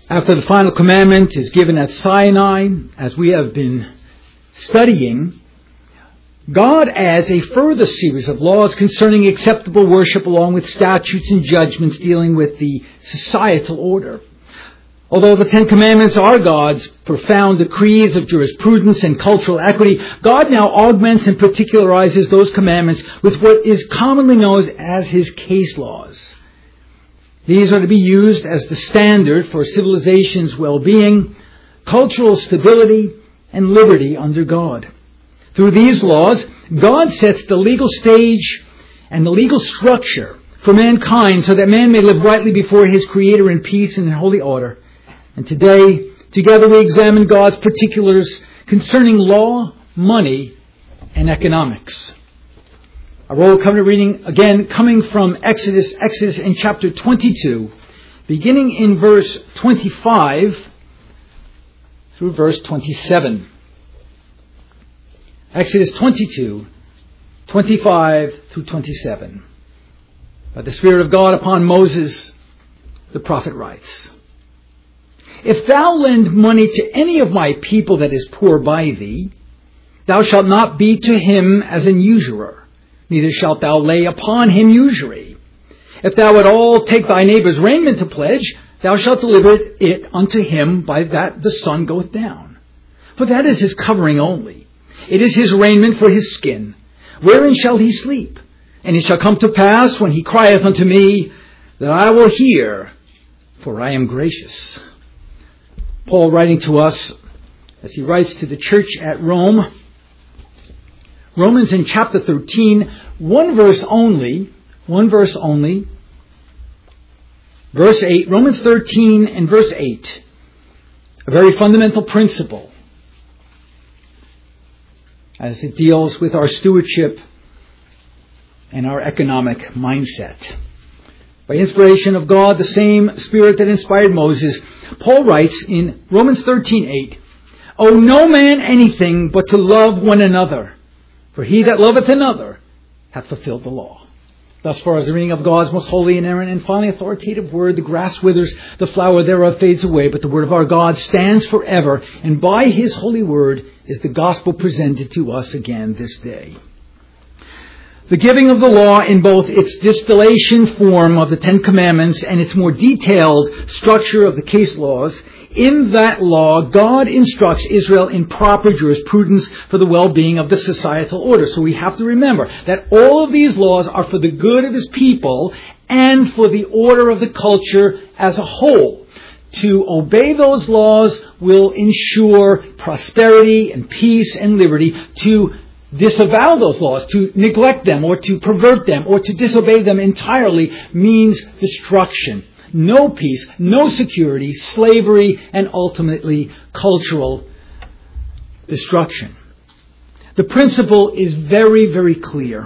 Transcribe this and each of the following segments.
After the final commandment is given at Sinai, as we have been studying, God adds a further series of laws concerning acceptable worship along with statutes and judgments dealing with the societal order. Although the Ten Commandments are God's profound decrees of jurisprudence and cultural equity, God now augments and particularizes those commandments with what is commonly known as His case laws. These are to be used as the standard for civilization's well-being, cultural stability, and liberty under God. Through these laws, God sets the legal stage and the legal structure for mankind so that man may live rightly before his Creator in peace and in holy order. And today, together we examine God's particulars concerning law, money, and economics. Our Roll Covenant reading, again, coming from Exodus in chapter 22, beginning in verse 25 through verse 27. Exodus 22, 25 through 27. By the Spirit of God upon Moses, the prophet writes, If thou lend money to any of my people that is poor by thee, thou shalt not be to him as an usurer, neither shalt thou lay upon him usury. If thou at all take thy neighbour's raiment to pledge, thou shalt deliver it unto him by that the sun goeth down. For that is his covering only. It is his raiment for his skin. Wherein shall he sleep? And it shall come to pass, when he crieth unto me, that I will hear, for I am gracious. Paul writing to us, as he writes to the church at Rome, Romans in chapter 13, one verse only, verse 8, Romans 13 and verse 8, a very fundamental principle as it deals with our stewardship and our economic mindset. By inspiration of God, the same Spirit that inspired Moses, Paul writes in Romans 13:8, Owe no man anything but to love one another, for he that loveth another hath fulfilled the law. Thus far as the reading of God's most holy, inerrant, and finally authoritative word, the grass withers, the flower thereof fades away, but the word of our God stands forever, and by His holy word is the gospel presented to us again this day. The giving of the law in both its distillation form of the Ten Commandments and its more detailed structure of the case laws, in that law, God instructs Israel in proper jurisprudence for the well-being of the societal order. So we have to remember that all of these laws are for the good of His people and for the order of the culture as a whole. To obey those laws will ensure prosperity and peace and liberty. To disavow those laws, to neglect them or to pervert them or to disobey them entirely means destruction. No peace, no security, slavery, and ultimately cultural destruction. The principle is very, very clear.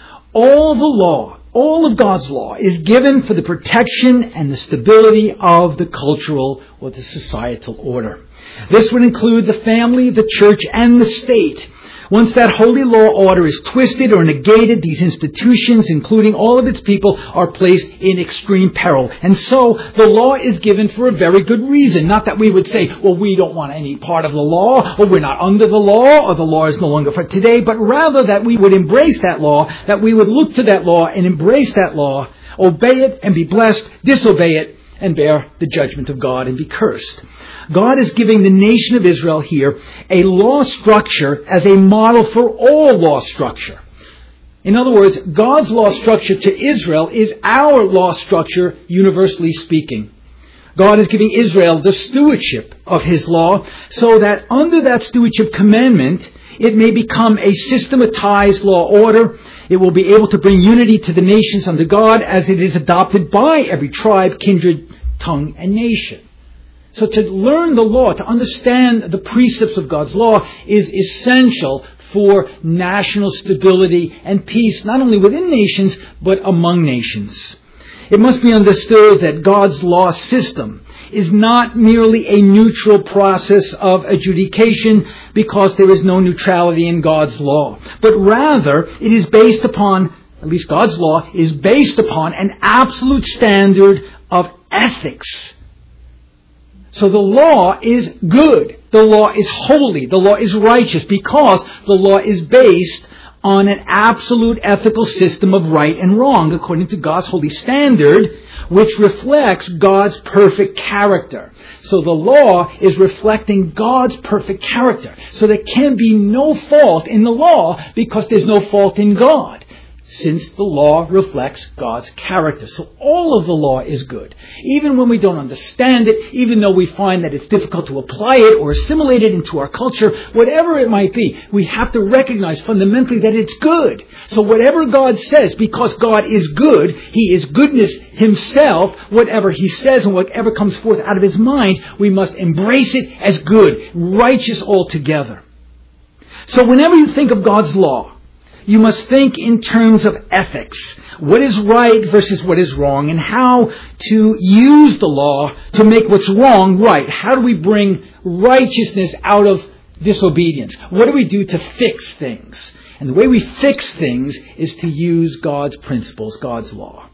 All the law, all of God's law is given for the protection and the stability of the cultural or the societal order. This would include the family, the church, and the state. Once that holy law order is twisted or negated, these institutions, including all of its people, are placed in extreme peril. And so the law is given for a very good reason. Not that we would say, well, we don't want any part of the law, or we're not under the law, or the law is no longer for today, but rather that we would embrace that law, that we would look to that law and embrace that law, obey it and be blessed, disobey it and bear the judgment of God and be cursed. God is giving the nation of Israel here a law structure as a model for all law structure. In other words, God's law structure to Israel is our law structure, universally speaking. God is giving Israel the stewardship of His law so that under that stewardship commandment, it may become a systematized law order. It will be able to bring unity to the nations under God as it is adopted by every tribe, kindred, tongue, and nation. So to learn the law, to understand the precepts of God's law is essential for national stability and peace, not only within nations, but among nations. It must be understood that God's law system is not merely a neutral process of adjudication because there is no neutrality in God's law, but rather it is based upon, at least God's law, is based upon an absolute standard of ethics So the law is good. The law is holy. The law is righteous because the law is based on an absolute ethical system of right and wrong according to God's holy standard, which reflects God's perfect character. So the law is reflecting God's perfect character. So there can be no fault in the law because there's no fault in God, since the law reflects God's character. So all of the law is good. Even when we don't understand it, even though we find that it's difficult to apply it or assimilate it into our culture, whatever it might be, we have to recognize fundamentally that it's good. So whatever God says, because God is good, He is goodness Himself, whatever He says and whatever comes forth out of His mind, we must embrace it as good, righteous altogether. So whenever you think of God's law, you must think in terms of ethics. What is right versus what is wrong, and how to use the law to make what's wrong right. How do we bring righteousness out of disobedience? What do we do to fix things? And the way we fix things is to use God's principles, God's law.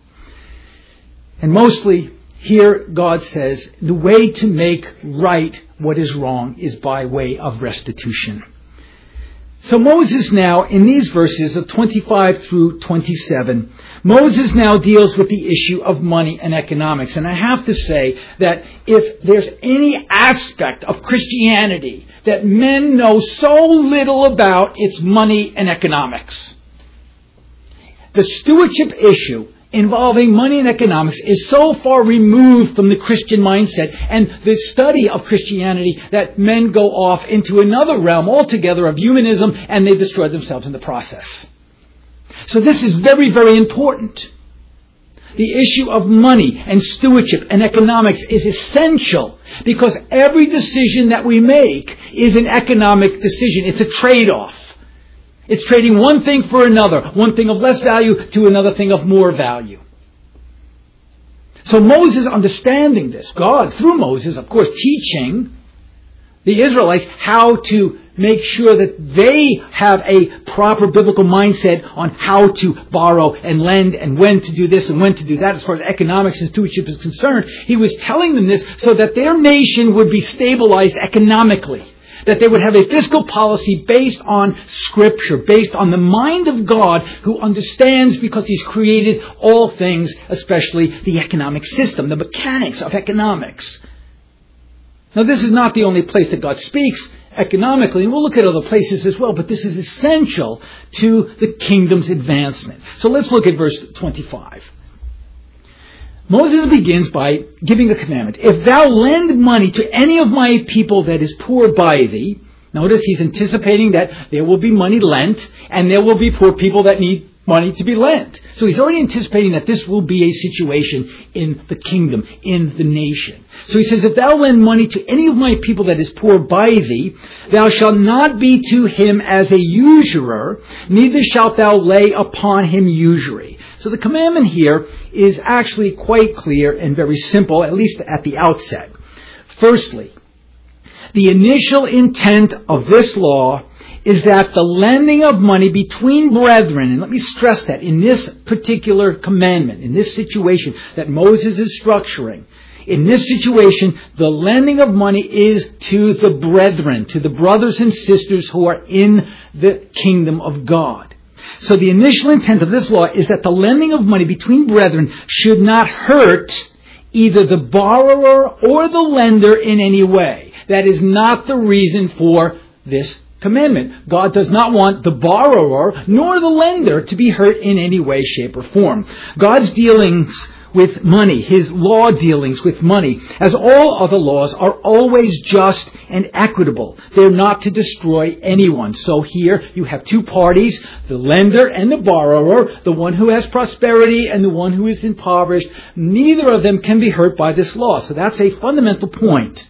And mostly, here God says, the way to make right what is wrong is by way of restitution. So Moses now, in these verses of 25 through 27, Moses now deals with the issue of money and economics. And I have to say that if there's any aspect of Christianity that men know so little about, it's money and economics. The stewardship issue involving money and economics is so far removed from the Christian mindset and the study of Christianity that men go off into another realm altogether of humanism, and they destroy themselves in the process. So this is very, very important. The issue of money and stewardship and economics is essential because every decision that we make is an economic decision. It's a trade-off. It's trading one thing for another, one thing of less value to another thing of more value. So Moses understanding this, God through Moses, of course, teaching the Israelites how to make sure that they have a proper biblical mindset on how to borrow and lend and when to do this and when to do that as far as economics and stewardship is concerned. He was telling them this so that their nation would be stabilized economically. That they would have a fiscal policy based on Scripture, based on the mind of God who understands because He's created all things, especially the economic system, the mechanics of economics. Now this is not the only place that God speaks economically, and we'll look at other places as well, but this is essential to the kingdom's advancement. So let's look at verse 25. Moses begins by giving a commandment. If thou lend money to any of my people that is poor by thee, notice he's anticipating that there will be money lent and there will be poor people that need money to be lent. So he's already anticipating that this will be a situation in the kingdom, in the nation. So he says, if thou lend money to any of my people that is poor by thee, thou shalt not be to him as a usurer, neither shalt thou lay upon him usury. So the commandment here is actually quite clear and very simple, at least at the outset. Firstly, the initial intent of this law is that the lending of money between brethren, and let me stress that in this particular commandment, in this situation that Moses is structuring, in this situation, the lending of money is to the brethren, to the brothers and sisters who are in the kingdom of God. So the initial intent of this law is that the lending of money between brethren should not hurt either the borrower or the lender in any way. That is not the reason for this commandment. God does not want the borrower nor the lender to be hurt in any way, shape, or form. God's dealings with money, His law dealings with money, as all other laws, are always just and equitable. They're not to destroy anyone. So here you have two parties, the lender and the borrower, the one who has prosperity and the one who is impoverished. Neither of them can be hurt by this law. So that's a fundamental point.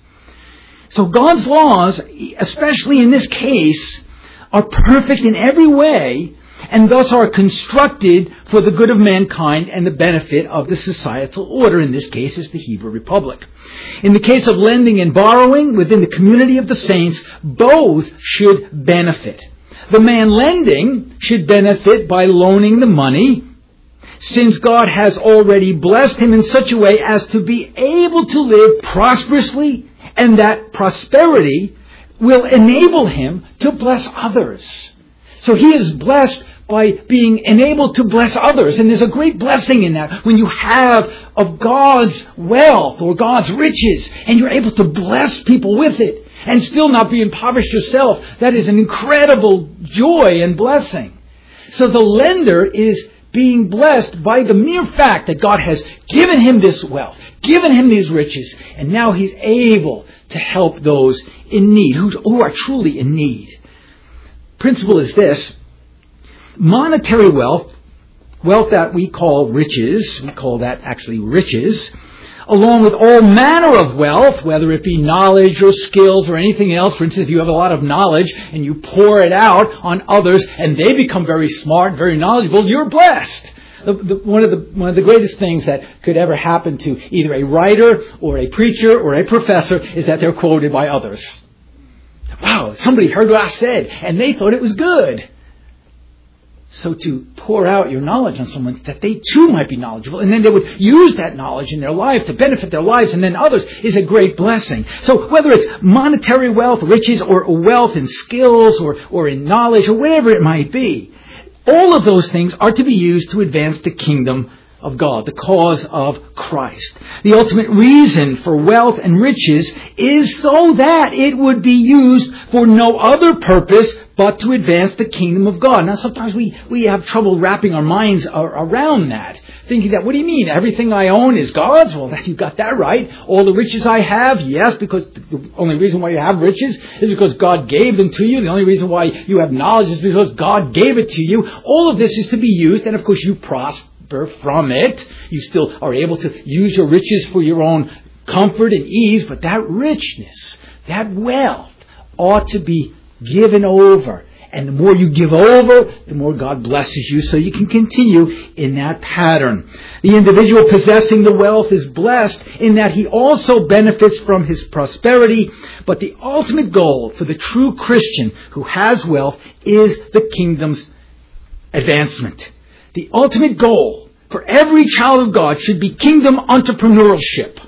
So God's laws, especially in this case, are perfect in every way, and thus are constructed for the good of mankind and the benefit of the societal order. In this case is the Hebrew Republic. In the case of lending and borrowing within the community of the saints, both should benefit. The man lending should benefit by loaning the money, since God has already blessed him in such a way as to be able to live prosperously And that prosperity will enable him to bless others. So he is blessed by being enabled to bless others. And there's a great blessing in that when you have of God's wealth or God's riches and you're able to bless people with it and still not be impoverished yourself. That is an incredible joy and blessing. So the lender is being blessed by the mere fact that God has given him this wealth, given him these riches, and now he's able to help those in need, who are truly in need. Principle is this: monetary wealth that we call riches, we call that actually riches, along with all manner of wealth, whether it be knowledge or skills or anything else. For instance, if you have a lot of knowledge and you pour it out on others and they become very smart, very knowledgeable, you're blessed. One of the greatest things that could ever happen to either a writer or a preacher or a professor is that they're quoted by others. Wow, somebody heard what I said and they thought it was good. So to pour out your knowledge on someone that they too might be knowledgeable, and then they would use that knowledge in their life to benefit their lives and then others, is a great blessing. So whether it's monetary wealth, riches, or wealth in skills or in knowledge or whatever it might be, all of those things are to be used to advance the kingdom of God, the cause of Christ. The ultimate reason for wealth and riches is so that it would be used for no other purpose but to advance the kingdom of God. Now, sometimes we have trouble wrapping our minds around that, thinking that, what do you mean? Everything I own is God's? Well, you got that right. All the riches I have, yes, because the only reason why you have riches is because God gave them to you. The only reason why you have knowledge is because God gave it to you. All of this is to be used, and of course you prosper from it. You still are able to use your riches for your own comfort and ease, but that richness, that wealth ought to be given over. And the more you give over, the more God blesses you, so you can continue in that pattern. The individual possessing the wealth is blessed in that he also benefits from his prosperity, but the ultimate goal for the true Christian who has wealth is the kingdom's advancement. The ultimate goal for every child of God should be kingdom entrepreneurship.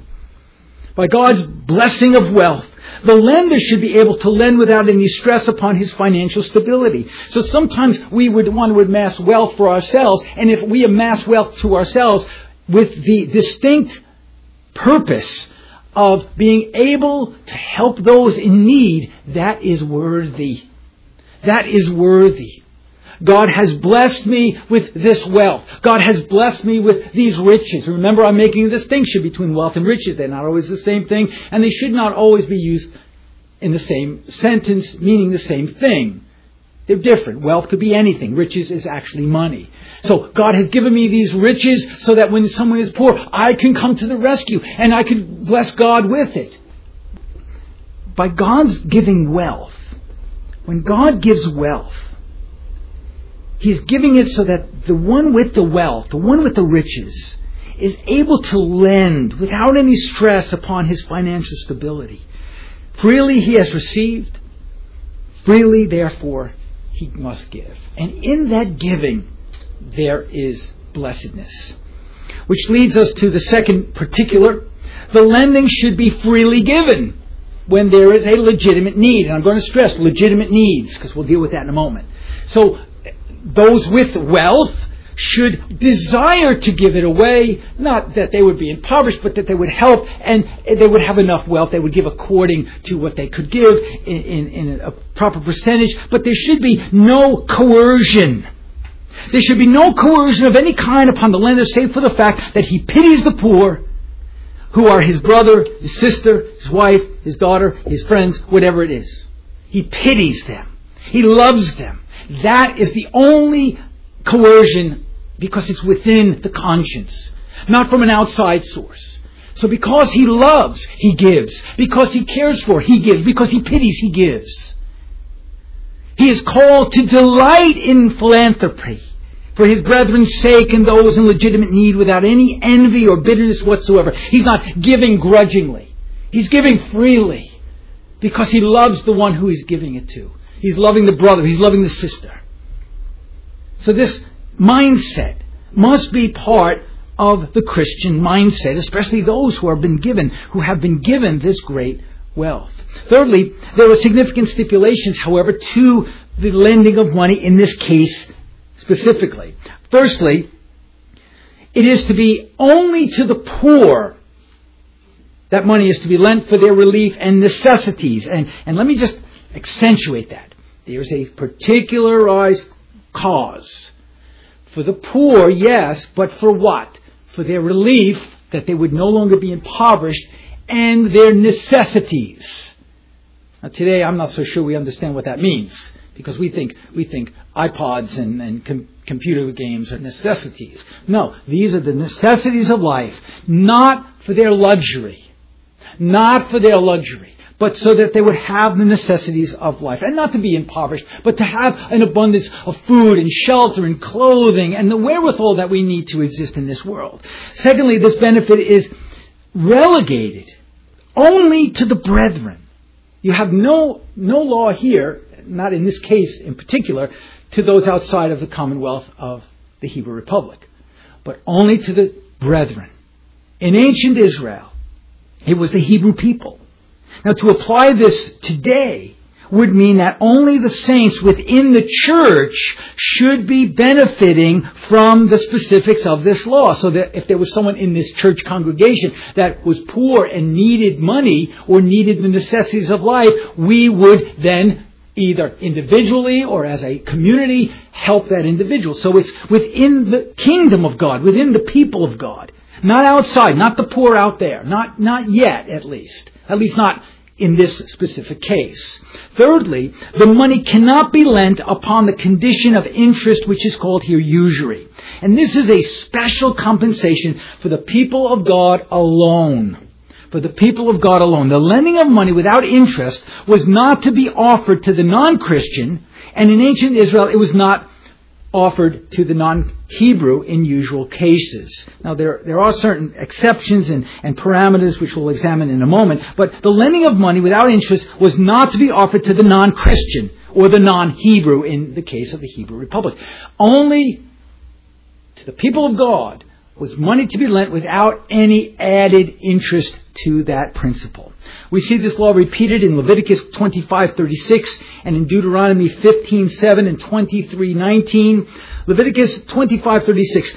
By God's blessing of wealth, the lender should be able to lend without any stress upon his financial stability. So sometimes we would want to amass wealth for ourselves, and if we amass wealth to ourselves with the distinct purpose of being able to help those in need, that is worthy. That is worthy. God has blessed me with this wealth. God has blessed me with these riches. Remember, I'm making a distinction between wealth and riches. They're not always the same thing, and they should not always be used in the same sentence, meaning the same thing. They're different. Wealth could be anything. Riches is actually money. So God has given me these riches so that when someone is poor, I can come to the rescue, and I can bless God with it. By God's giving wealth, when God gives wealth, He's giving it so that the one with the wealth, the one with the riches, is able to lend without any stress upon his financial stability. Freely he has received, freely therefore he must give. And in that giving, there is blessedness. Which leads us to the second particular. The lending should be freely given when there is a legitimate need. And I'm going to stress legitimate needs, because we'll deal with that in a moment. So those with wealth should desire to give it away, not that they would be impoverished, but that they would help, and they would have enough wealth. They would give according to what they could give in a proper percentage, but there should be no coercion. There should be no coercion of any kind upon the lender, save for the fact that he pities the poor, who are his brother, his sister, his wife, his daughter, his friends, whatever it is. He pities them. He loves them. That is the only coercion, because it's within the conscience, not from an outside source. So because he loves, he gives. Because he cares for, he gives. Because he pities, he gives. He is called to delight in philanthropy for his brethren's sake and those in legitimate need without any envy or bitterness whatsoever. He's not giving grudgingly. He's giving freely because he loves the one who he's giving it to. He's loving the brother. He's loving the sister. So this mindset must be part of the Christian mindset, especially those who have been given this great wealth. Thirdly, there were significant stipulations, however, to the lending of money in this case specifically. Firstly, it is to be only to the poor that money is to be lent for their relief and necessities. And let me just accentuate that. There's a particularized cause. For the poor, yes, but for what? For their relief, that they would no longer be impoverished, and their necessities. Now today, I'm not so sure we understand what that means, because we think iPods and computer games are necessities. No, these are the necessities of life, not for their luxury. Not for their luxury, but so that they would have the necessities of life. And not to be impoverished, but to have an abundance of food and shelter and clothing and the wherewithal that we need to exist in this world. Secondly, this benefit is relegated only to the brethren. You have no law here, not in this case in particular, to those outside of the commonwealth of the Hebrew Republic, but only to the brethren. In ancient Israel, it was the Hebrew people. Now, to apply this today would mean that only the saints within the church should be benefiting from the specifics of this law. So that if there was someone in this church congregation that was poor and needed money or needed the necessities of life, we would then either individually or as a community help that individual. So it's within the kingdom of God, within the people of God. Not outside, not the poor out there. Not yet, at least. At least not in this specific case. Thirdly, the money cannot be lent upon the condition of interest, which is called here usury. And this is a special compensation for the people of God alone. For the people of God alone. The lending of money without interest was not to be offered to the non-Christian, and in ancient Israel it was not offered to the non-Hebrew in usual cases. Now there are certain exceptions and parameters which we'll examine in a moment, but the lending of money without interest was not to be offered to the non-Christian or the non-Hebrew in the case of the Hebrew Republic. Only to the people of God was money to be lent without any added interest to that principle. We see this law repeated in Leviticus 25:36 and in Deuteronomy 15:7 and 23:19. Leviticus 25:36.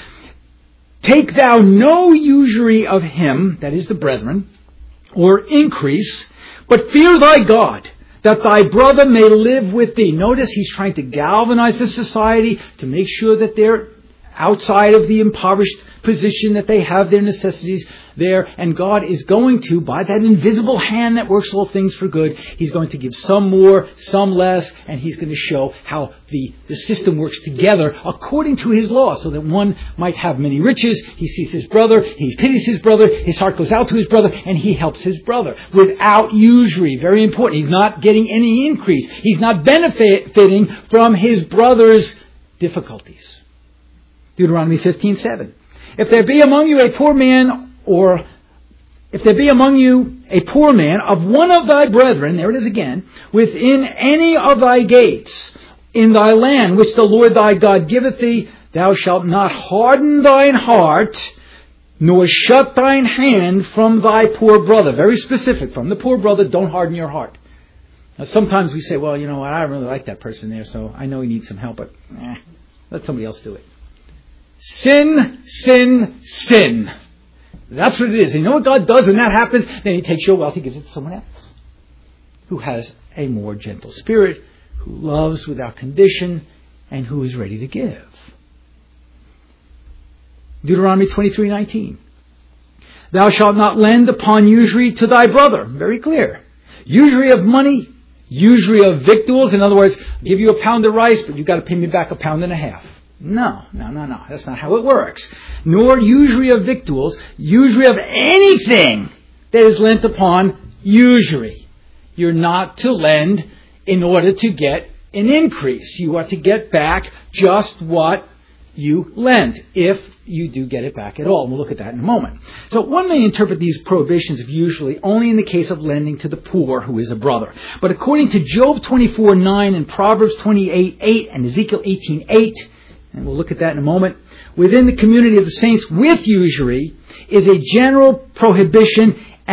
Take thou no usury of him, that is the brethren, or increase, but fear thy God, that thy brother may live with thee. Notice he's trying to galvanize the society to make sure that they're outside of the impoverished position, that they have their necessities there. And God is going to, by that invisible hand that works all things for good, He's going to give some more, some less, and He's going to show how the system works together according to His law, so that one might have many riches. He sees his brother, he pities his brother, his heart goes out to his brother, and he helps his brother. Without usury, very important. He's not getting any increase. He's not benefiting from his brother's difficulties. Deuteronomy 15:7. If there be among you a poor man, or if there be among you a poor man of one of thy brethren, there it is again, within any of thy gates, in thy land which the Lord thy God giveth thee, thou shalt not harden thine heart, nor shut thine hand from thy poor brother. Very specific. From the poor brother, don't harden your heart. Now sometimes we say, well, you know what, I don't really like that person there, so I know he needs some help, but let somebody else do it. Sin, sin, sin. That's what it is. And you know what God does when that happens? Then He takes your wealth, He gives it to someone else who has a more gentle spirit, who loves without condition, and who is ready to give. Deuteronomy 23:19. Thou shalt not lend upon usury to thy brother. Very clear. Usury of money, usury of victuals. In other words, I'll give you a pound of rice, but you've got to pay me back a pound and a half. No. That's not how it works. Nor usury of victuals, usury of anything that is lent upon usury. You're not to lend in order to get an increase. You are to get back just what you lent, if you do get it back at all. We'll look at that in a moment. So one may interpret these prohibitions of usury only in the case of lending to the poor who is a brother. But according to Job 24:9 and Proverbs 28:8 and Ezekiel 18:8, and we'll look at that in a moment, within the community of the saints with usury is a general prohibition and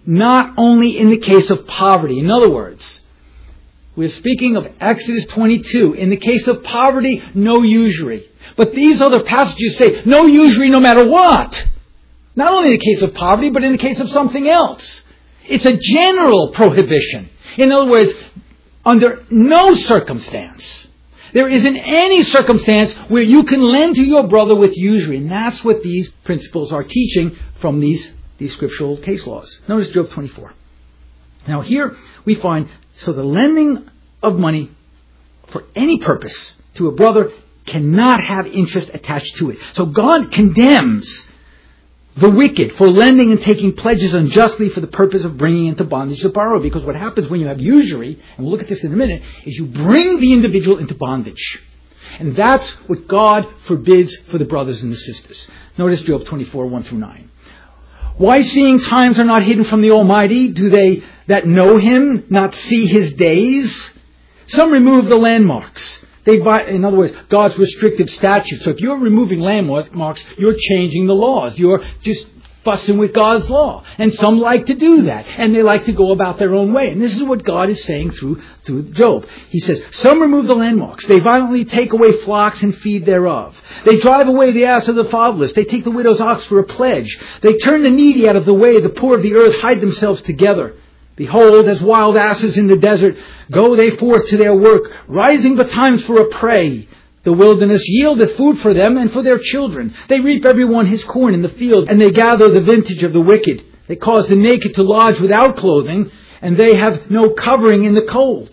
not only in the case of poverty. In other words, we're speaking of Exodus 22. In the case of poverty, no usury. But these other passages say no usury no matter what. Not only in the case of poverty, but in the case of something else. It's a general prohibition. In other words, under no circumstance, there isn't any circumstance where you can lend to your brother with usury. And that's what these principles are teaching from these scriptural case laws. Notice Job 24. Now here we find, so the lending of money for any purpose to a brother cannot have interest attached to it. So God condemns the wicked for lending and taking pledges unjustly for the purpose of bringing into bondage the borrower. Because what happens when you have usury, and we'll look at this in a minute, is you bring the individual into bondage. And that's what God forbids for the brothers and the sisters. Notice Job 24, 1 through 9. Why, seeing times are not hidden from the Almighty, do they that know Him not see His days? Some remove the landmarks. In other words, God's restrictive statutes. So if you're removing landmarks, you're changing the laws. You're just fussing with God's law. And some like to do that. And they like to go about their own way. And this is what God is saying through Job. He says, some remove the landmarks. They violently take away flocks and feed thereof. They drive away the ass of the fatherless. They take the widow's ox for a pledge. They turn the needy out of the way. The poor of the earth hide themselves together. Behold, as wild asses in the desert, go they forth to their work, rising betimes for a prey. The wilderness yieldeth food for them and for their children. They reap every one his corn in the field, and they gather the vintage of the wicked. They cause the naked to lodge without clothing, and they have no covering in the cold.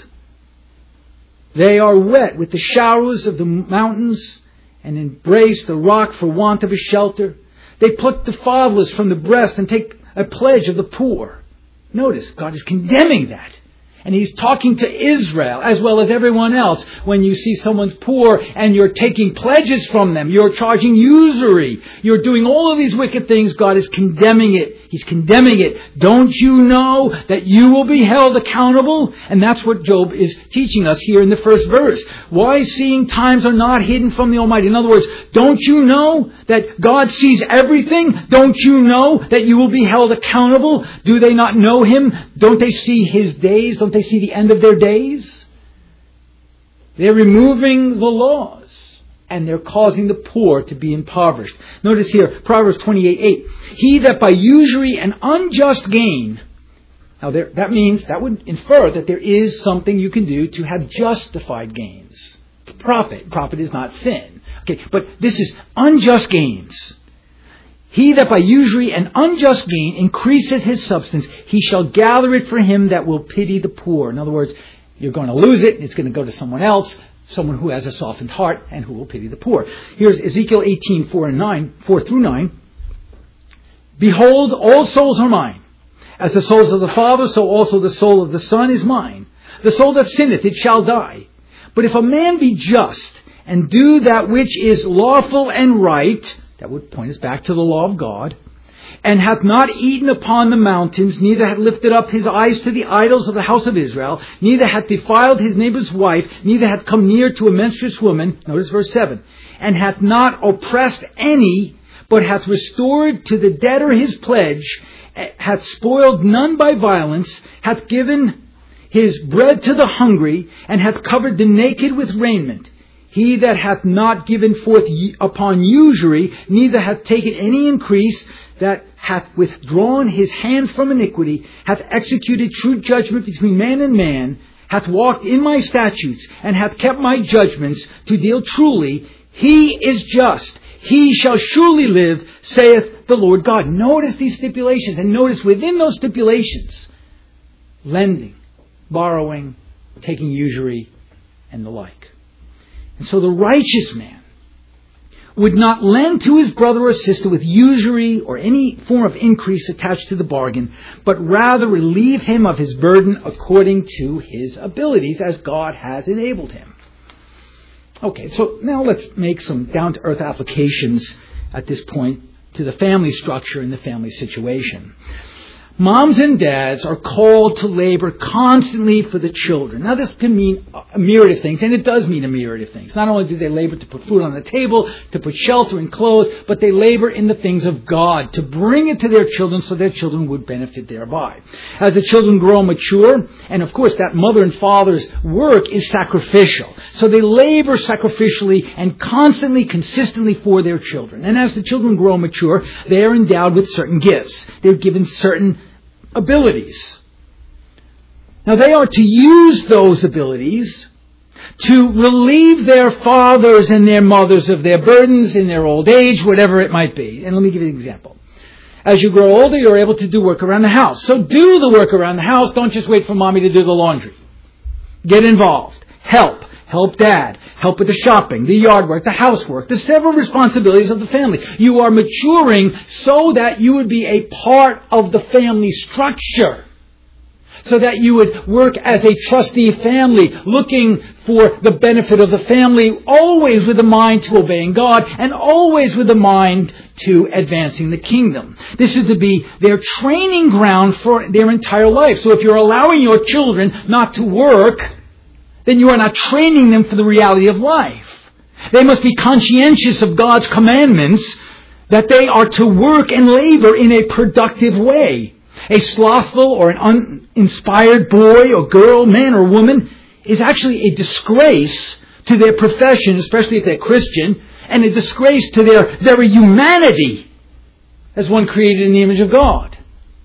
They are wet with the showers of the mountains, and embrace the rock for want of a shelter. They pluck the fatherless from the breast, and take a pledge of the poor. Notice, God is condemning that. And He's talking to Israel as well as everyone else. When you see someone's poor and you're taking pledges from them, you're charging usury, you're doing all of these wicked things, God is condemning it. He's condemning it. Don't you know that you will be held accountable? And that's what Job is teaching us here in the first verse. Why, seeing times are not hidden from the Almighty? In other words, don't you know that God sees everything? Don't you know that you will be held accountable? Do they not know Him? Don't they see His days? Don't they see the end of their days? They're removing the laws. And they're causing the poor to be impoverished. Notice here, Proverbs 28:8. He that by usury and unjust gain. Now that would infer that there is something you can do to have justified gains. Profit. Profit is not sin. Okay, but this is unjust gains. He that by usury and unjust gain increaseth his substance, he shall gather it for him that will pity the poor. In other words, you're going to lose it, it's going to go to someone else. Someone who has a softened heart and who will pity the poor. Here's Ezekiel 18, 4 through 9. Behold, all souls are mine. As the souls of the Father, so also the soul of the Son is mine. The soul that sinneth, it shall die. But if a man be just and do that which is lawful and right, that would point us back to the law of God, and hath not eaten upon the mountains, neither hath lifted up his eyes to the idols of the house of Israel, neither hath defiled his neighbor's wife, neither hath come near to a menstruous woman, notice verse 7, and hath not oppressed any, but hath restored to the debtor his pledge, hath spoiled none by violence, hath given his bread to the hungry, and hath covered the naked with raiment. He that hath not given forth upon usury, neither hath taken any increase, that hath withdrawn his hand from iniquity, hath executed true judgment between man and man, hath walked in my statutes, and hath kept my judgments to deal truly, he is just. He shall surely live, saith the Lord God. Notice these stipulations, and notice within those stipulations, lending, borrowing, taking usury, and the like. And so the righteous man would not lend to his brother or sister with usury or any form of increase attached to the bargain, but rather relieve him of his burden according to his abilities as God has enabled him. Okay, so now let's make some down-to-earth applications at this point to the family structure and the family situation. Moms and dads are called to labor constantly for the children. Now, this can mean a myriad of things, and it does mean a myriad of things. Not only do they labor to put food on the table, to put shelter and clothes, but they labor in the things of God, to bring it to their children so their children would benefit thereby. As the children grow mature, and of course that mother and father's work is sacrificial. So they labor sacrificially and constantly, consistently for their children. And as the children grow mature, they are endowed with certain gifts. They're given certain abilities. Now they are to use those abilities to relieve their fathers and their mothers of their burdens in their old age, whatever it might be. And let me give you an example. As you grow older, you're able to do work around the house. So do the work around the house. Don't just wait for mommy to do the laundry. Get involved. Help. Help dad. Help with the shopping, the yard work, the housework, the several responsibilities of the family. You are maturing so that you would be a part of the family structure. So that you would work as a trustee family, looking for the benefit of the family, always with a mind to obeying God, and always with a mind to advancing the kingdom. This is to be their training ground for their entire life. So if you're allowing your children not to work, then you are not training them for the reality of life. They must be conscientious of God's commandments, that they are to work and labor in a productive way. A slothful or an uninspired boy or girl, man or woman, is actually a disgrace to their profession, especially if they're Christian, and a disgrace to their very humanity as one created in the image of God.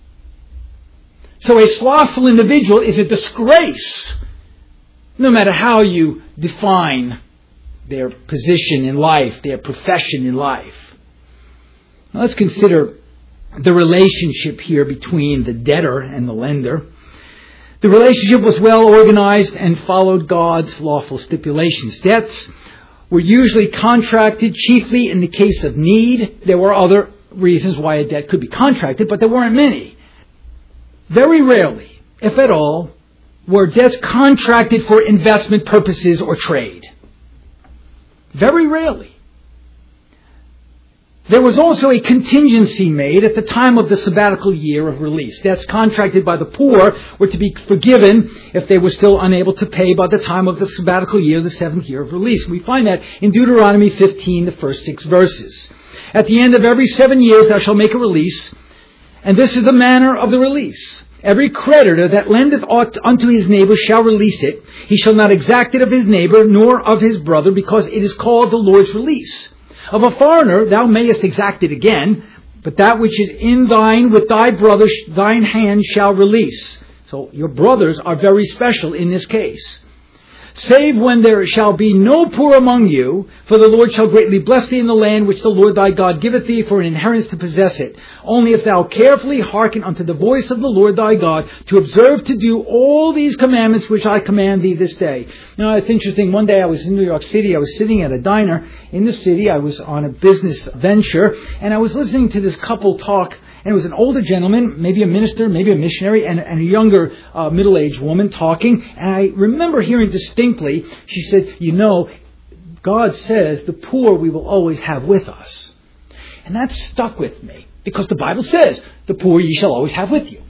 So a slothful individual is a disgrace, no matter how you define their position in life, their profession in life. Now let's consider the relationship here between the debtor and the lender. The relationship was well organized and followed God's lawful stipulations. Debts were usually contracted chiefly in the case of need. There were other reasons why a debt could be contracted, but there weren't many. Very rarely, if at all, were debts contracted for investment purposes or trade. Very rarely. There was also a contingency made at the time of the sabbatical year of release. Debts contracted by the poor were to be forgiven if they were still unable to pay by the time of the sabbatical year, the 7th year of release. We find that in Deuteronomy 15, the first 6 verses. At the end of every 7 years thou shalt make a release, and this is the manner of the release. Every creditor that lendeth aught unto his neighbor shall release it. He shall not exact it of his neighbor, nor of his brother, because it is called the Lord's release. Of a foreigner thou mayest exact it again, but that which is in thine with thy brother thine hand shall release. So your brothers are very special in this case. Save when there shall be no poor among you, for the Lord shall greatly bless thee in the land which the Lord thy God giveth thee for an inheritance to possess it. Only if thou carefully hearken unto the voice of the Lord thy God, to observe to do all these commandments which I command thee this day. Now it's interesting, one day I was in New York City, I was sitting at a diner in the city, I was on a business venture, and I was listening to this couple talk. And it was an older gentleman, maybe a minister, maybe a missionary, and a younger middle-aged woman talking. And I remember hearing distinctly, she said, you know, God says the poor we will always have with us. And that stuck with me, because the Bible says the poor ye shall always have with you.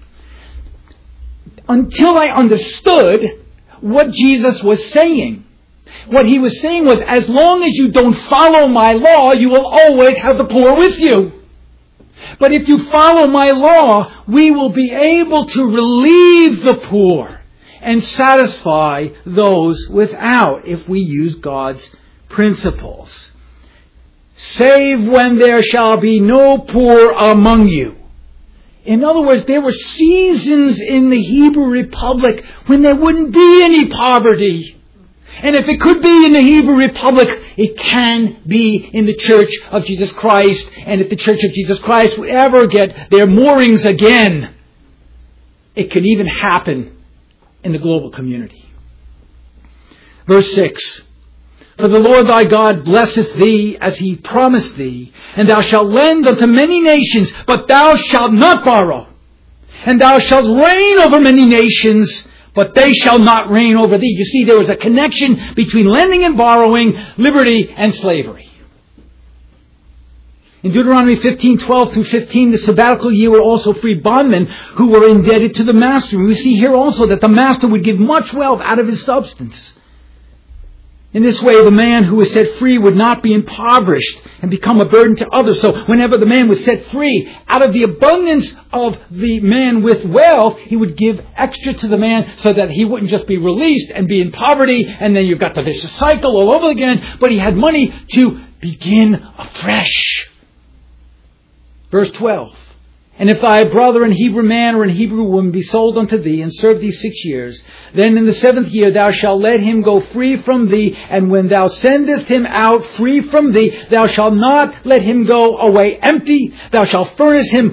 Until I understood what Jesus was saying. What he was saying was, as long as you don't follow my law, you will always have the poor with you. But if you follow my law, we will be able to relieve the poor and satisfy those without if we use God's principles. Save when there shall be no poor among you. In other words, there were seasons in the Hebrew Republic when there wouldn't be any poverty. And if it could be in the Hebrew Republic, it can be in the Church of Jesus Christ. And if the Church of Jesus Christ would ever get their moorings again, it can even happen in the global community. Verse 6. For the Lord thy God blesseth thee as he promised thee, and thou shalt lend unto many nations, but thou shalt not borrow. And thou shalt reign over many nations, but they shall not reign over thee. You see, there was a connection between lending and borrowing, liberty and slavery. In Deuteronomy 15:12 through 15, the sabbatical year were also free bondmen who were indebted to the master. And we see here also that the master would give much wealth out of his substance. In this way, the man who was set free would not be impoverished and become a burden to others. So whenever the man was set free, out of the abundance of the man with wealth, he would give extra to the man so that he wouldn't just be released and be in poverty, and then you've got the vicious cycle all over again, but he had money to begin afresh. Verse 12. And if thy brother, an Hebrew man or an Hebrew woman, be sold unto thee, and serve thee 6 years, then in the 7th year thou shalt let him go free from thee, and when thou sendest him out free from thee, thou shalt not let him go away empty. Thou shalt furnishing him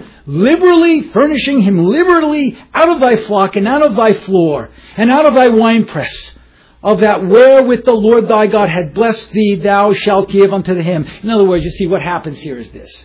liberally out of thy flock, and out of thy floor, and out of thy winepress. Of that wherewith the Lord thy God had blessed thee, thou shalt give unto him. In other words, you see, what happens here is this.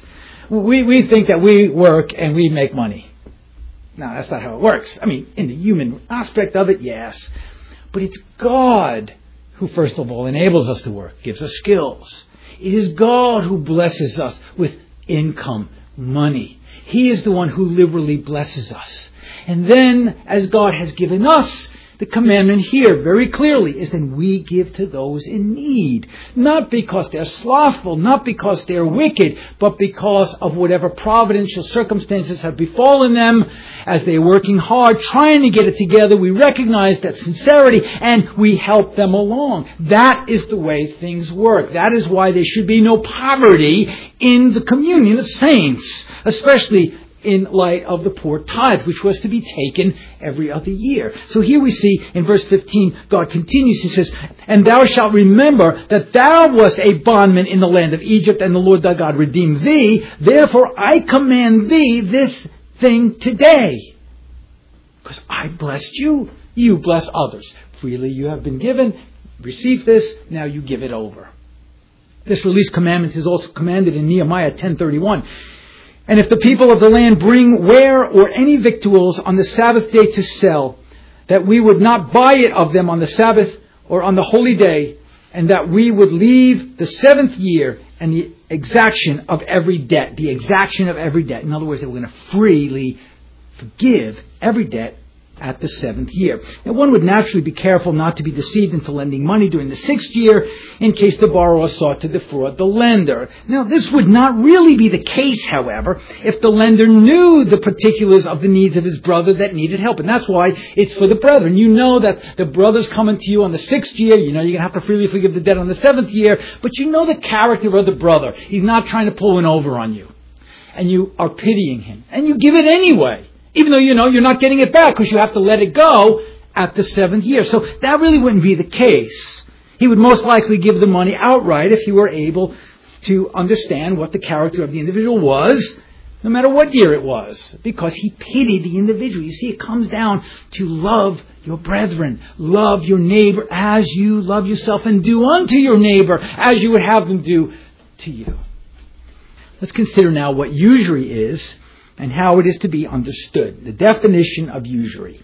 We think that we work and we make money. No, that's not how it works. I mean, in the human aspect of it, yes. But it's God who, first of all, enables us to work, gives us skills. It is God who blesses us with income, money. He is the one who liberally blesses us. And then, as God has given us, the commandment here very clearly is that we give to those in need. Not because they're slothful, not because they're wicked, but because of whatever providential circumstances have befallen them as they're working hard, trying to get it together. We recognize that sincerity and we help them along. That is the way things work. That is why there should be no poverty in the communion of saints, especially in light of the poor tithe, which was to be taken every other year. So here we see in verse 15, God continues. He says, and thou shalt remember that thou wast a bondman in the land of Egypt, and the Lord thy God redeemed thee. Therefore I command thee this thing today. Because I blessed you, you bless others. Freely you have been given. Receive this, now you give it over. This release commandment is also commanded in Nehemiah 10:31. And if the people of the land bring ware or any victuals on the Sabbath day to sell, that we would not buy it of them on the Sabbath or on the holy day, and that we would leave the 7th year and the exaction of every debt. The exaction of every debt. In other words, that we're going to freely forgive every debt at the 7th year. Now, one would naturally be careful not to be deceived into lending money during the 6th year in case the borrower sought to defraud the lender. Now, this would not really be the case, however, if the lender knew the particulars of the needs of his brother that needed help. And that's why it's for the brethren. You know that the brother's coming to you on the 6th year. You know you're going to have to freely forgive the debt on the 7th year. But you know the character of the brother. He's not trying to pull one over on you. And you are pitying him. And you give it anyway. Even though you know you're not getting it back because you have to let it go at the 7th year. So that really wouldn't be the case. He would most likely give the money outright if he were able to understand what the character of the individual was, no matter what year it was, because he pitied the individual. You see, it comes down to love your brethren, love your neighbor as you love yourself, and do unto your neighbor as you would have them do to you. Let's consider now what usury is and how it is to be understood. The definition of usury.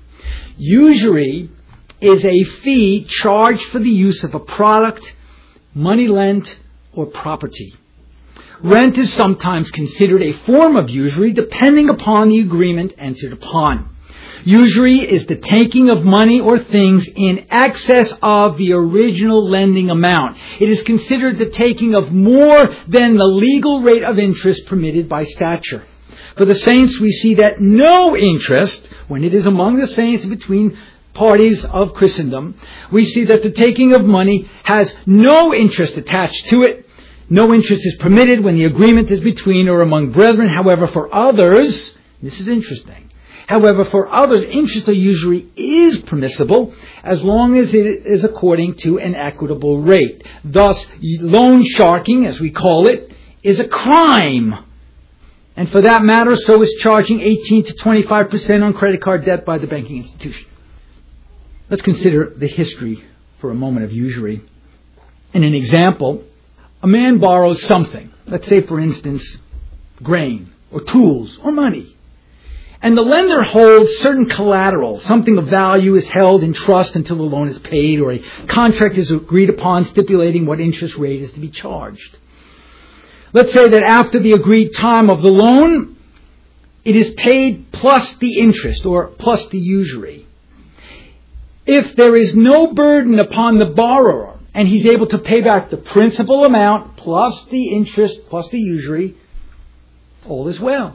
Usury is a fee charged for the use of a product, money lent, or property. Rent is sometimes considered a form of usury depending upon the agreement entered upon. Usury is the taking of money or things in excess of the original lending amount. It is considered the taking of more than the legal rate of interest permitted by statute. For the saints, we see that no interest, when it is among the saints between parties of Christendom, we see that the taking of money has no interest attached to it. No interest is permitted when the agreement is between or among brethren. However, for others, this is interesting. However, for others, interest or usury is permissible as long as it is according to an equitable rate. Thus, loan sharking, as we call it, is a crime. And for that matter, so is charging 18 to 25% on credit card debt by the banking institution. Let's consider the history for a moment of usury. In an example, a man borrows something. Let's say, for instance, grain or tools or money. And the lender holds certain collateral. Something of value is held in trust until the loan is paid, or a contract is agreed upon stipulating what interest rate is to be charged. Let's say that after the agreed time of the loan, it is paid plus the interest or plus the usury. If there is no burden upon the borrower and he's able to pay back the principal amount plus the interest plus the usury, all is well.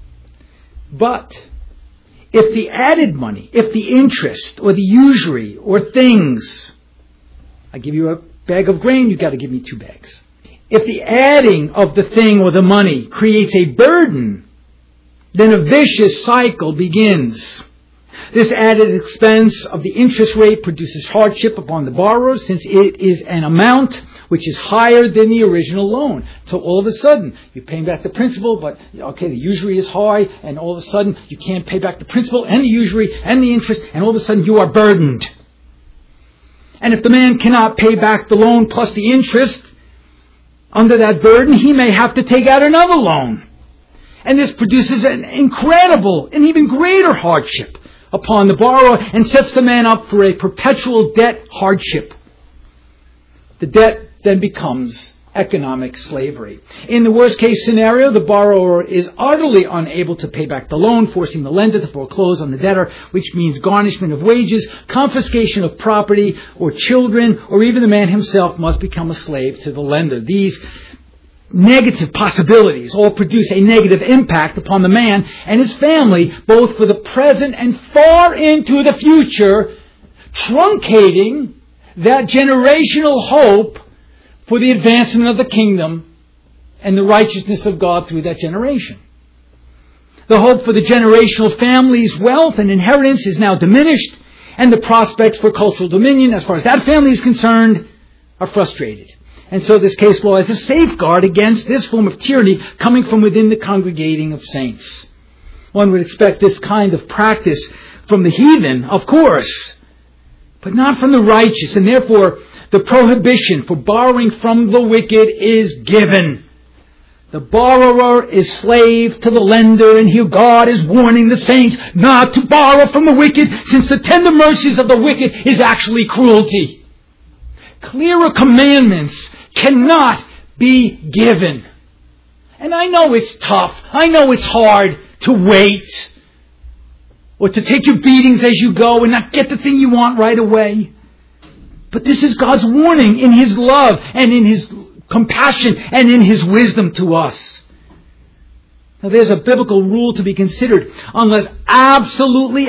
But if the added money, if the interest or the usury or things, I give you a bag of grain, you've got to give me 2 bags. If the adding of the thing or the money creates a burden, then a vicious cycle begins. This added expense of the interest rate produces hardship upon the borrower, since it is an amount which is higher than the original loan. So all of a sudden, you're paying back the principal, but the usury is high, and all of a sudden, you can't pay back the principal and the usury and the interest, and all of a sudden you are burdened. And if the man cannot pay back the loan plus the interest, under that burden, he may have to take out another loan. And this produces an incredible and even greater hardship upon the borrower and sets the man up for a perpetual debt hardship. The debt then becomes economic slavery. In the worst case scenario, the borrower is utterly unable to pay back the loan, forcing the lender to foreclose on the debtor, which means garnishment of wages, confiscation of property or children, or even the man himself must become a slave to the lender. These negative possibilities all produce a negative impact upon the man and his family, both for the present and far into the future, truncating that generational hope for the advancement of the kingdom and the righteousness of God through that generation. The hope for the generational family's wealth and inheritance is now diminished, and the prospects for cultural dominion, as far as that family is concerned, are frustrated. And so this case law is a safeguard against this form of tyranny coming from within the congregating of saints. One would expect this kind of practice from the heathen, of course, but not from the righteous, and therefore the prohibition for borrowing from the wicked is given. The borrower is slave to the lender, and here God is warning the saints not to borrow from the wicked, since the tender mercies of the wicked is actually cruelty. Clearer commandments cannot be given. And I know it's tough. I know it's hard to wait or to take your beatings as you go and not get the thing you want right away. But this is God's warning in His love and in His compassion and in His wisdom to us. Now there's a biblical rule to be considered. Unless absolutely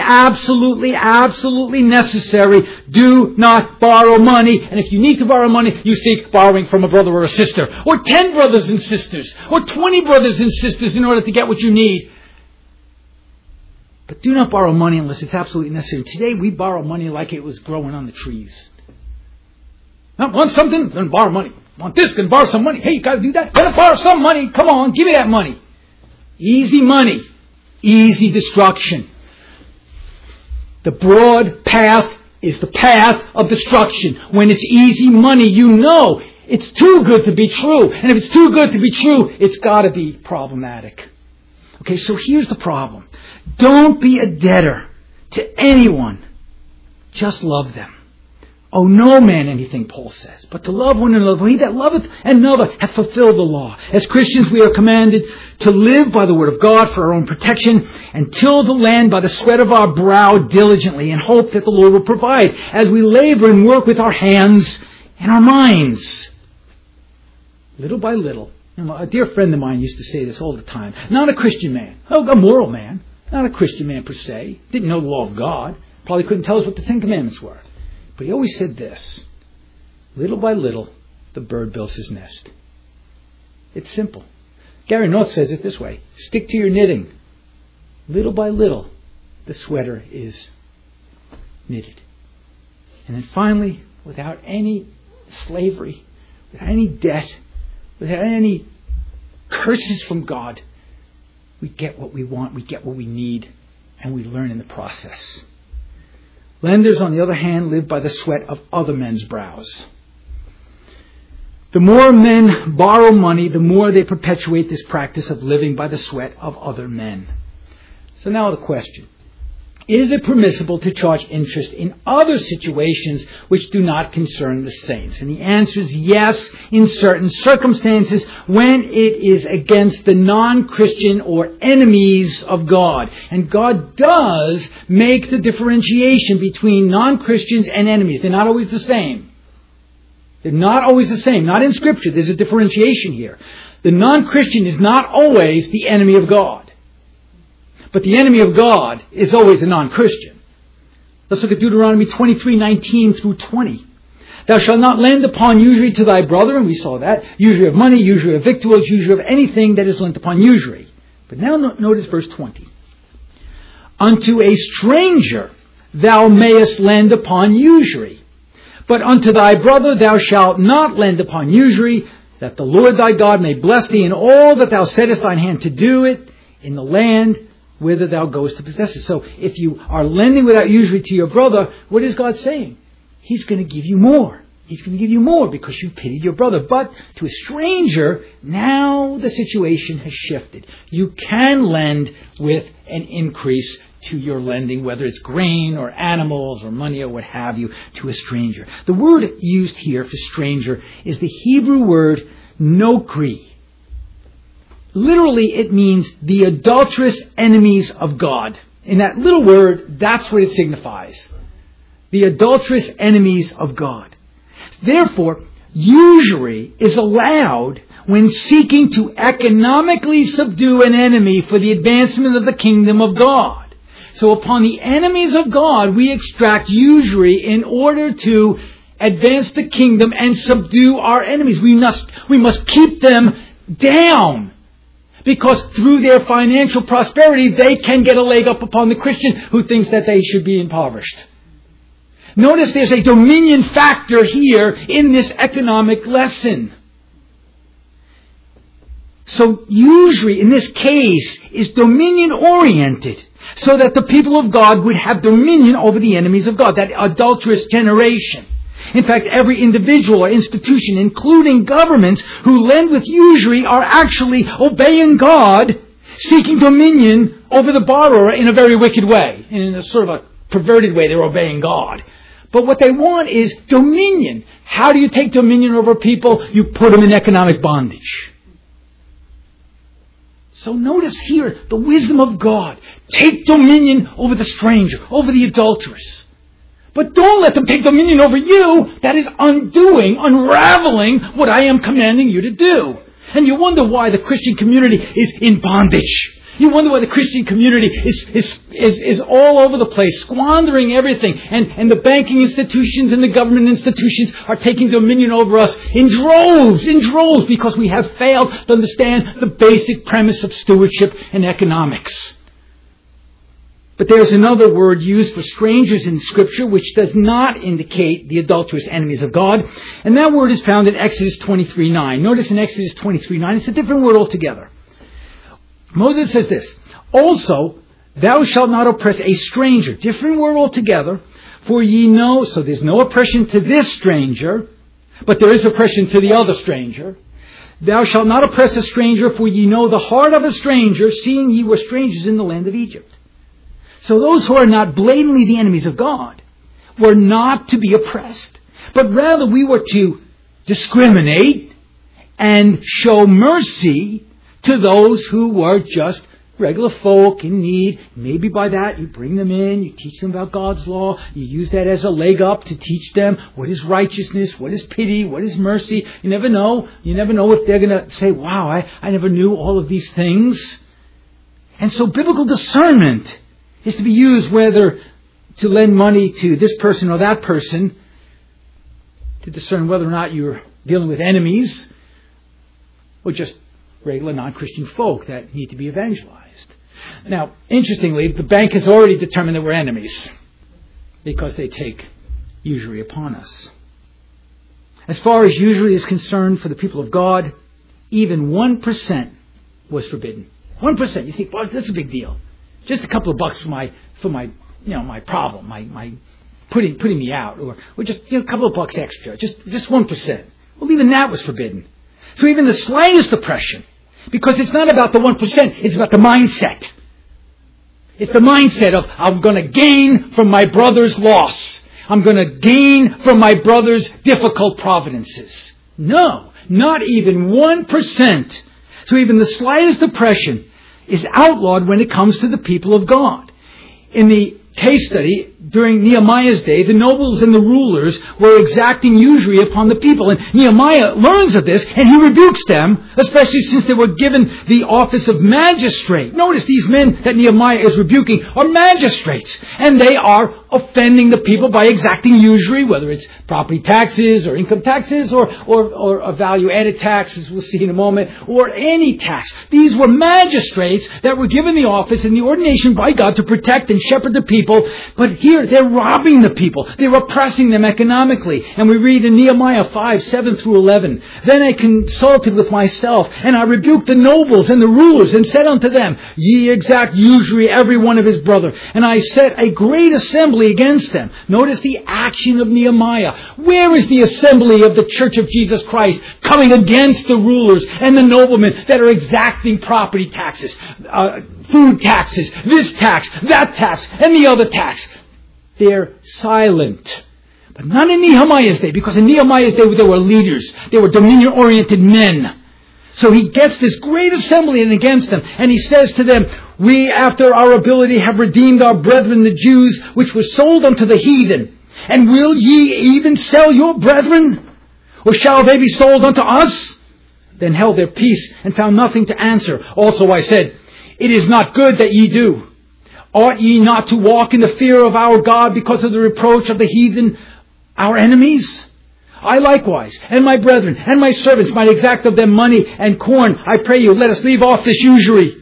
necessary, do not borrow money. And if you need to borrow money, you seek borrowing from a brother or a sister, or 10 brothers and sisters, or 20 brothers and sisters in order to get what you need. But do not borrow money unless it's absolutely necessary. Today we borrow money like it was growing on the trees. Now, want something? Then borrow money. Want this? Then borrow some money. Hey, you got to do that? Gotta borrow some money. Come on, give me that money. Easy money, easy destruction. The broad path is the path of destruction. When it's easy money, you know it's too good to be true. And if it's too good to be true, it's got to be problematic. Okay, so here's the problem. Don't be a debtor to anyone. Just love them. Oh, no man anything, Paul says, but to love one another. He that loveth another hath fulfilled the law. As Christians, we are commanded to live by the word of God for our own protection, and till the land by the sweat of our brow diligently, in hope that the Lord will provide, as we labor and work with our hands and our minds. Little by little. A dear friend of mine used to say this all the time. Not a Christian man. Oh, a moral man. Not a Christian man per se. Didn't know the law of God. Probably couldn't tell us what the 10 Commandments were. But he always said this: little by little, the bird builds his nest. It's simple. Gary North says it this way: stick to your knitting. Little by little, the sweater is knitted. And then finally, without any slavery, without any debt, without any curses from God, we get what we want, we get what we need, and we learn in the process. Lenders, on the other hand, live by the sweat of other men's brows. The more men borrow money, the more they perpetuate this practice of living by the sweat of other men. So now the question: Is it permissible to charge interest in other situations which do not concern the saints? And the answer is yes, in certain circumstances, when it is against the non-Christian or enemies of God. And God does make the differentiation between non-Christians and enemies. They're not always the same. They're not always the same. Not in Scripture. There's a differentiation here. The non-Christian is not always the enemy of God. But the enemy of God is always a non-Christian. Let's look at Deuteronomy 23:19 through 20. Thou shalt not lend upon usury to thy brother, and we saw that. Usury of money, usury of victuals, usury of anything that is lent upon usury. But now notice verse 20. Unto a stranger thou mayest lend upon usury. But unto thy brother thou shalt not lend upon usury, that the Lord thy God may bless thee in all that thou settest thine hand to do it in the land whither thou goest to possess it. So if you are lending without usury to your brother, what is God saying? He's going to give you more. He's going to give you more because you pitied your brother. But to a stranger, now the situation has shifted. You can lend with an increase to your lending, whether it's grain or animals or money or what have you, to a stranger. The word used here for stranger is the Hebrew word nokri. Literally, it means the adulterous enemies of God. In that little word, that's what it signifies. The adulterous enemies of God. Therefore, usury is allowed when seeking to economically subdue an enemy for the advancement of the kingdom of God. So upon the enemies of God, we extract usury in order to advance the kingdom and subdue our enemies. We must keep them down. Because through their financial prosperity, they can get a leg up upon the Christian who thinks that they should be impoverished. Notice there's a dominion factor here in this economic lesson. So usury in this case is dominion oriented, so that the people of God would have dominion over the enemies of God, that adulterous generation. In fact, every individual or institution, including governments who lend with usury, are actually obeying God, seeking dominion over the borrower in a very wicked way. In a sort of a perverted way, they're obeying God. But what they want is dominion. How do you take dominion over people? You put them in economic bondage. So notice here the wisdom of God. Take dominion over the stranger, over the adulteress. But don't let them take dominion over you. That is unraveling what I am commanding you to do. And you wonder why the Christian community is in bondage. You wonder why the Christian community is all over the place, squandering everything. And the banking institutions and the government institutions are taking dominion over us in droves, because we have failed to understand the basic premise of stewardship and economics. But there's another word used for strangers in Scripture which does not indicate the adulterous enemies of God. And that word is found in Exodus 23:9. Notice in Exodus 23:9, it's a different word altogether. Moses says this, also, thou shalt not oppress a stranger. Different word altogether. For ye know, so there's no oppression to this stranger, but there is oppression to the other stranger. Thou shalt not oppress a stranger, for ye know the heart of a stranger, seeing ye were strangers in the land of Egypt. So those who are not blatantly the enemies of God were not to be oppressed, but rather we were to discriminate and show mercy to those who were just regular folk in need. Maybe by that you bring them in, you teach them about God's law, you use that as a leg up to teach them what is righteousness, what is pity, what is mercy. You never know. You never know if they're going to say, wow, I never knew all of these things. And so biblical discernment is to be used whether to lend money to this person or that person, to discern whether or not you're dealing with enemies or just regular non-Christian folk that need to be evangelized. Now, interestingly, the bank has already determined that we're enemies because they take usury upon us. As far as usury is concerned for the people of God, even 1% was forbidden. 1%. You think, well, that's a big deal. Just a couple of bucks for my problem, my putting me out, or just a couple of bucks extra, just 1%. Well, even that was forbidden. So even the slightest oppression, because it's not about the 1%, it's about the mindset. It's the mindset of, I'm going to gain from my brother's loss. I'm going to gain from my brother's difficult providences. No, not even 1%. So even the slightest oppression is outlawed when it comes to the people of God. In the case study, during Nehemiah's day, the nobles and the rulers were exacting usury upon the people. And Nehemiah learns of this, and he rebukes them, especially since they were given the office of magistrate. Notice these men that Nehemiah is rebuking are magistrates, and they are offending the people by exacting usury, whether it's property taxes or income taxes or a value-added tax, as we'll see in a moment, or any tax. These were magistrates that were given the office and the ordination by God to protect and shepherd the people. But here, they're robbing the people. They're oppressing them economically. And we read in Nehemiah 5:7-11, Then I consulted with myself, and I rebuked the nobles and the rulers, and said unto them, Ye exact usury every one of his brother. And I set a great assembly against them. Notice the action of Nehemiah. Where is the assembly of the Church of Jesus Christ coming against the rulers and the noblemen that are exacting property taxes, food taxes, this tax, that tax, and the other tax? They're silent. But not in Nehemiah's day, because in Nehemiah's day they were leaders. They were dominion-oriented men. So he gets this great assembly in against them, and he says to them, We, after our ability, have redeemed our brethren the Jews, which were sold unto the heathen. And will ye even sell your brethren? Or shall they be sold unto us? Then held their peace, and found nothing to answer. Also I said, It is not good that ye do. Ought ye not to walk in the fear of our God because of the reproach of the heathen, our enemies? I likewise, and my brethren, and my servants might exact of them money and corn. I pray you, let us leave off this usury.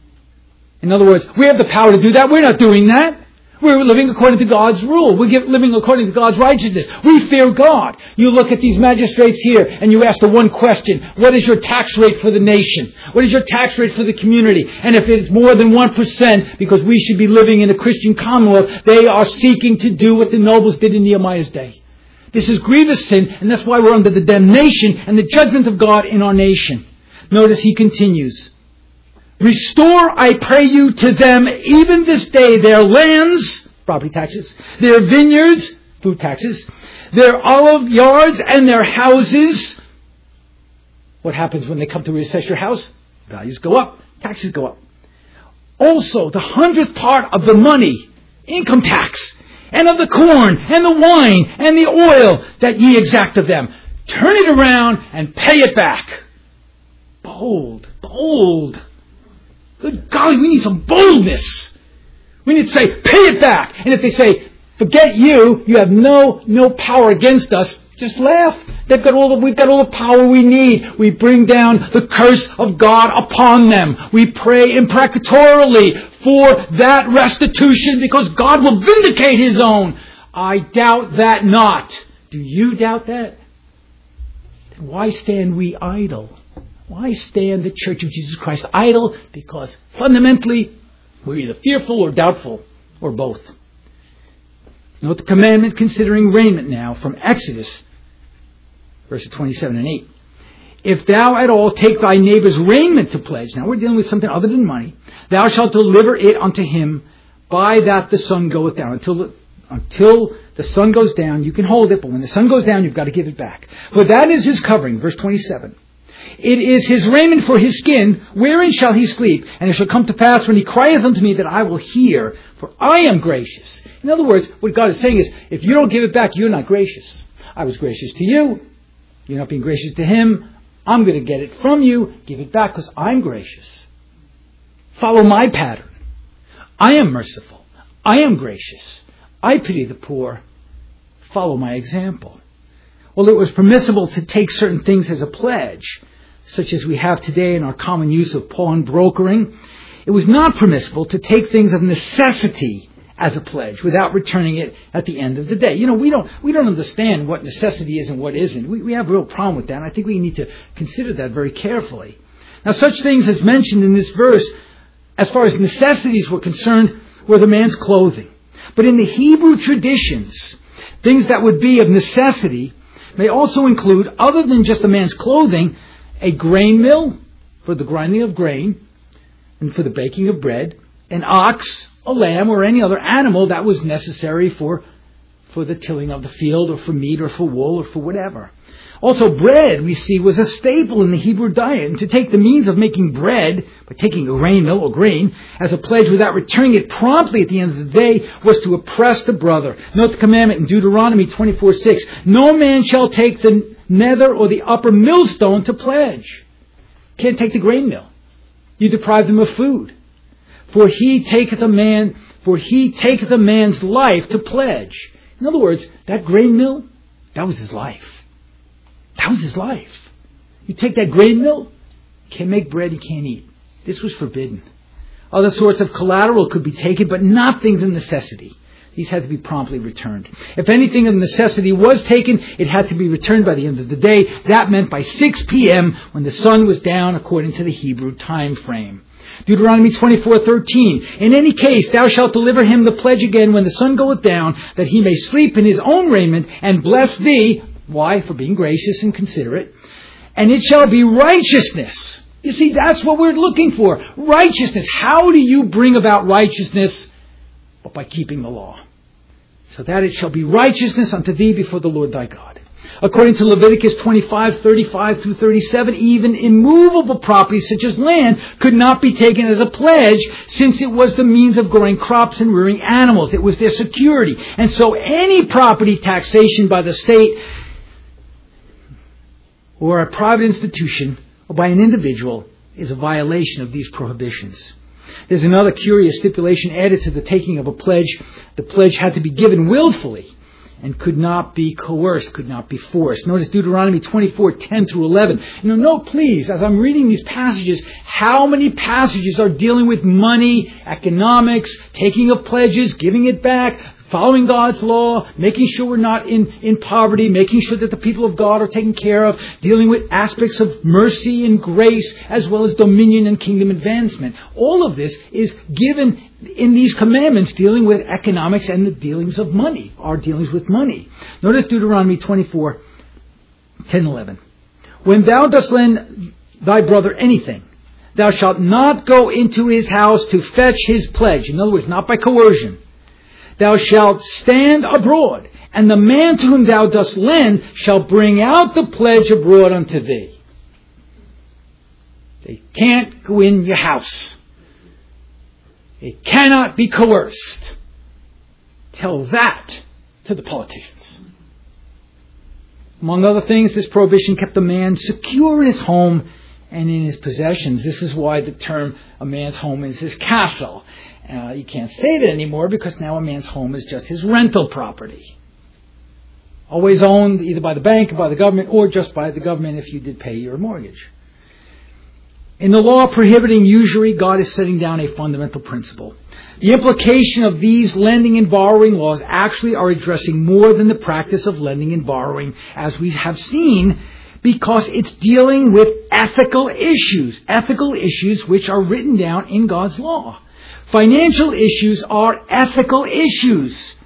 In other words, we have the power to do that. We're not doing that. We're living according to God's rule. We're living according to God's righteousness. We fear God. You look at these magistrates here and you ask the one question, what is your tax rate for the nation? What is your tax rate for the community? And if it's more than 1%, because we should be living in a Christian commonwealth, they are seeking to do what the nobles did in Nehemiah's day. This is grievous sin, and that's why we're under the damnation and the judgment of God in our nation. Notice he continues. Restore, I pray you, to them even this day their lands, property taxes, their vineyards, food taxes, their olive yards and their houses. What happens when they come to reassess your house? Values go up, taxes go up. Also, the 100th part of the money, income tax, and of the corn, and the wine, and the oil that ye exact of them. Turn it around and pay it back. Bold, bold. Good golly, we need some boldness. We need to say, pay it back. And if they say, forget you, you have no power against us, just laugh. We've got all the power we need. We bring down the curse of God upon them. We pray imprecatorily for that restitution because God will vindicate His own. I doubt that not. Do you doubt that? Then why stand we idle? Why stand the Church of Jesus Christ idle? Because fundamentally, we're either fearful or doubtful, or both. Note the commandment considering raiment now from Exodus, verses 27 and 8. If thou at all take thy neighbor's raiment to pledge, now we're dealing with something other than money, thou shalt deliver it unto him by that the sun goeth down. Until the sun goes down, you can hold it, but when the sun goes down, you've got to give it back. For that is his covering, verse 27. It is his raiment for his skin, wherein shall he sleep? And it shall come to pass when he crieth unto me that I will hear, for I am gracious. In other words, what God is saying is, if you don't give it back, you're not gracious. I was gracious to you. You're not being gracious to him. I'm going to get it from you. Give it back because I'm gracious. Follow my pattern. I am merciful. I am gracious. I pity the poor. Follow my example. Well, it was permissible to take certain things as a pledge, such as we have today in our common use of pawnbrokering. It was not permissible to take things of necessity as a pledge without returning it at the end of the day. You know, we don't understand what necessity is and what isn't. We have a real problem with that, and I think we need to consider that very carefully. Now, such things as mentioned in this verse, as far as necessities were concerned, were the man's clothing. But in the Hebrew traditions, things that would be of necessity may also include, other than just a man's clothing, a grain mill for the grinding of grain and for the baking of bread, an ox, a lamb, or any other animal that was necessary for the tilling of the field, or for meat, or for wool, or for whatever. Also, bread, we see, was a staple in the Hebrew diet. And to take the means of making bread, by taking a grain mill or grain, as a pledge without returning it promptly at the end of the day, was to oppress the brother. Note the commandment in Deuteronomy 24:6. No man shall take the nether or the upper millstone to pledge. Can't take the grain mill. You deprive them of food. For he taketh a man's life to pledge. In other words, that grain mill, that was his life. That was his life. You take that grain mill, you can't make bread, you can't eat. This was forbidden. Other sorts of collateral could be taken, but not things of necessity. These had to be promptly returned. If anything of necessity was taken, it had to be returned by the end of the day. That meant by 6 p.m. when the sun was down according to the Hebrew time frame. Deuteronomy 24:13. In any case, thou shalt deliver him the pledge again when the sun goeth down, that he may sleep in his own raiment and bless thee. Why? For being gracious and considerate. And it shall be righteousness. You see, that's what we're looking for. Righteousness. How do you bring about righteousness? But by keeping the law. So that it shall be righteousness unto thee before the Lord thy God. According to Leviticus 25:35 through 37, even immovable property such as land could not be taken as a pledge, since it was the means of growing crops and rearing animals. It was their security. And so any property taxation by the state or a private institution or by an individual is a violation of these prohibitions. There's another curious stipulation added to the taking of a pledge. The pledge had to be given willfully and could not be coerced, could not be forced. Notice Deuteronomy 24:10 through 11. Note, please, as I'm reading these passages, how many passages are dealing with money, economics, taking of pledges, giving it back, following God's law, making sure we're not in poverty, making sure that the people of God are taken care of, dealing with aspects of mercy and grace, as well as dominion and kingdom advancement. All of this is given in these commandments dealing with economics and the dealings of money, our dealings with money. Notice Deuteronomy 24:10-11. When thou dost lend thy brother anything, thou shalt not go into his house to fetch his pledge. In other words, not by coercion. Thou shalt stand abroad, and the man to whom thou dost lend shall bring out the pledge abroad unto thee. They can't go in your house. It cannot be coerced. Tell that to the politicians. Among other things, this prohibition kept the man secure in his home and in his possessions. This is why the term a man's home is his castle. You can't say that anymore because now a man's home is just his rental property. Always owned either by the bank or by the government, or just by the government if you did pay your mortgage. In the law prohibiting usury, God is setting down a fundamental principle. The implication of these lending and borrowing laws actually are addressing more than the practice of lending and borrowing, as we have seen, because it's dealing with ethical issues which are written down in God's law. Financial issues are ethical issues,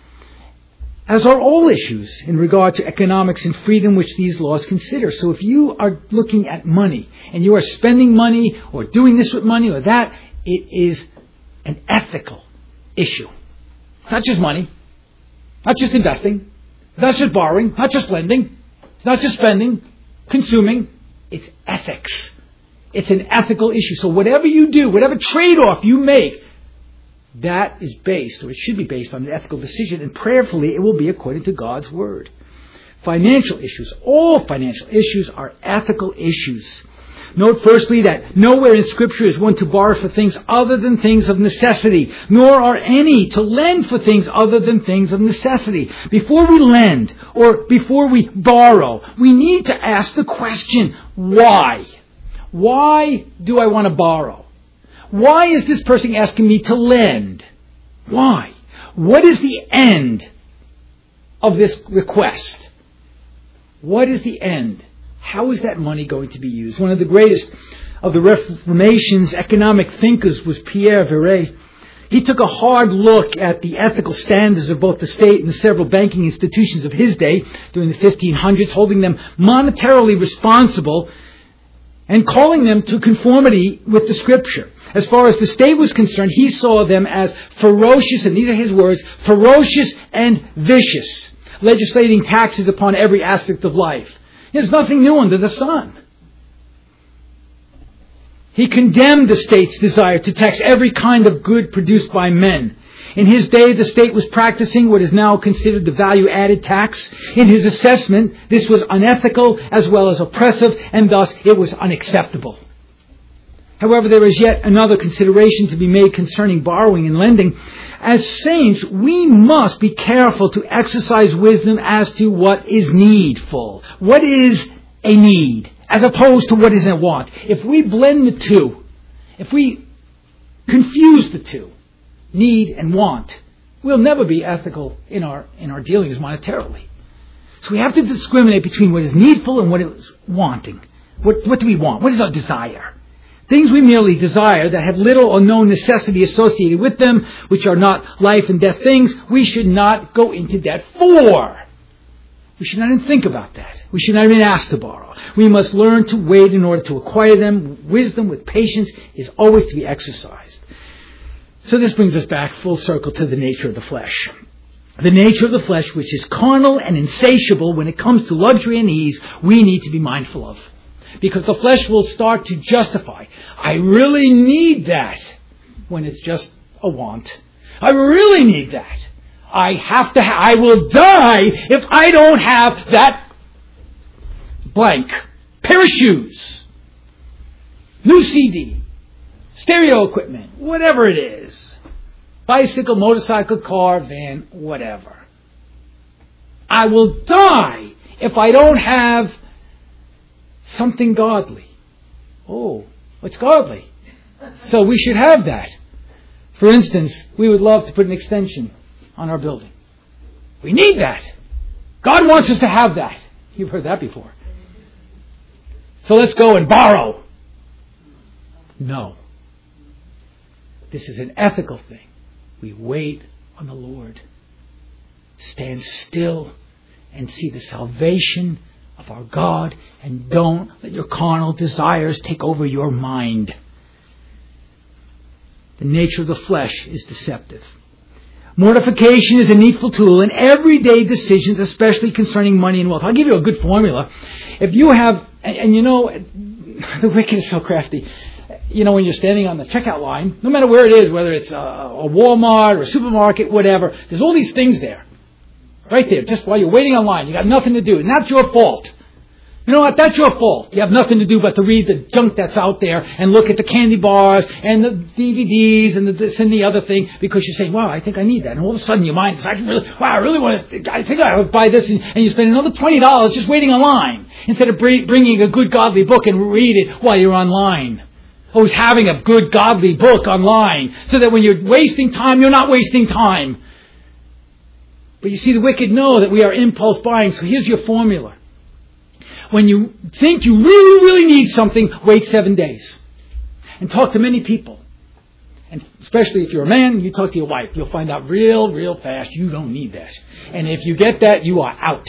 as are all issues in regard to economics and freedom which these laws consider. So if you are looking at money and you are spending money or doing this with money or that, it is an ethical issue. It's not just money, not just investing, not just borrowing, not just lending, it's not just spending, consuming. It's ethics. It's an ethical issue. So whatever you do, whatever trade-off you make, that is based, or it should be based on an ethical decision, and prayerfully it will be according to God's Word. Financial issues, all financial issues are ethical issues. Note firstly that nowhere in Scripture is one to borrow for things other than things of necessity, nor are any to lend for things other than things of necessity. Before we lend or before we borrow, we need to ask the question, why? Why do I want to borrow? Why is this person asking me to lend? Why? What is the end of this request? What is the end? How is that money going to be used? One of the greatest of the Reformation's economic thinkers was Pierre Viret. He took a hard look at the ethical standards of both the state and the several banking institutions of his day during the 1500s, holding them monetarily responsible. and calling them to conformity with the Scripture. As far as the state was concerned, he saw them as ferocious, and these are his words, ferocious and vicious, legislating taxes upon every aspect of life. There's nothing new under the sun. He condemned the state's desire to tax every kind of good produced by men. In his day, the state was practicing what is now considered the value-added tax. In his assessment, this was unethical as well as oppressive, and thus it was unacceptable. However, there is yet another consideration to be made concerning borrowing and lending. As saints, we must be careful to exercise wisdom as to what is needful. What is a need, as opposed to what is a want. If we blend the two, if we confuse the two, need and want, we'll never be ethical in our dealings monetarily. So we have to discriminate between what is needful and what is wanting. What do we want? What is our desire? Things we merely desire that have little or no necessity associated with them, which are not life and death things, we should not go into debt for. We should not even think about that. We should not even ask to borrow. We must learn to wait in order to acquire them. Wisdom with patience is always to be exercised. So this brings us back full circle to the nature of the flesh. The nature of the flesh, which is carnal and insatiable when it comes to luxury and ease, we need to be mindful of. Because the flesh will start to justify, I really need that, when it's just a want. I really need that. I will die if I don't have that blank pair of shoes, new CD, stereo equipment, whatever it is. Bicycle, motorcycle, car, van, whatever. I will die if I don't have something godly. Oh, what's godly? So we should have that. For instance, we would love to put an extension on our building. We need that. God wants us to have that. You've heard that before. So let's go and borrow. No. This is an ethical thing. We wait on the Lord. Stand still and see the salvation of our God, and don't let your carnal desires take over your mind. The nature of the flesh is deceptive. Mortification is a needful tool in everyday decisions, especially concerning money and wealth. I'll give you a good formula. If you have, and you know, the wicked is so crafty. You know, when you're standing on the checkout line, no matter where it is, whether it's a Walmart or a supermarket, whatever, there's all these things there. Right there, just while you're waiting online. You got nothing to do. And that's your fault. You know what? That's your fault. You have nothing to do but to read the junk that's out there and look at the candy bars and the DVDs and the this and the other thing, because you're saying, wow, I think I need that. And all of a sudden your mind decides, I really want to, I think I would buy this. And you spend another $20 just waiting online instead of bringing a good godly book and read it while you're online. Always having a good godly book online so that when you're wasting time, you're not wasting time. But you see, the wicked know that we are impulse buying. So here's your formula. When you think you really, really need something, wait 7 days. And talk to many people. And especially if you're a man, you talk to your wife. You'll find out real fast you don't need that. And if you get that, you are out.